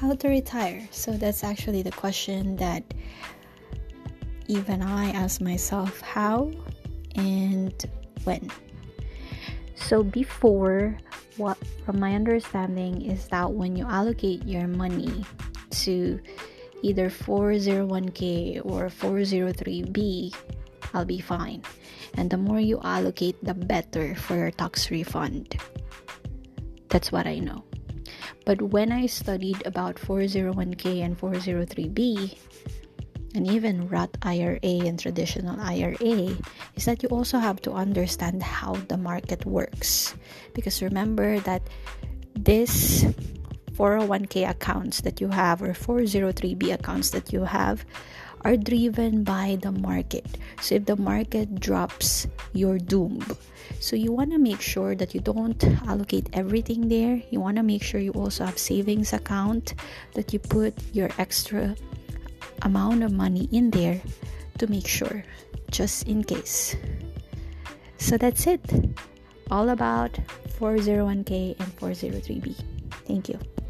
how to retire. So that's actually the question that even I ask myself, how and when. So before, what from my understanding is that when you allocate your money to either 401k or 403b, I'll be fine. And the more you allocate, the better for your tax refund. That's what I know. But when I studied about 401k and 403b, and even Roth IRA and traditional IRA, is that you also have to understand how the market works. Because remember that this 401k accounts that you have or 403b accounts that you have are driven by the market. So if the market drops, you're doomed. So you want to make sure that you don't allocate everything there. You want to make sure you also have savings account, that you put your extra amount of money in there to make sure, just in case. So that's it. All about 401k and 403b. Thank you.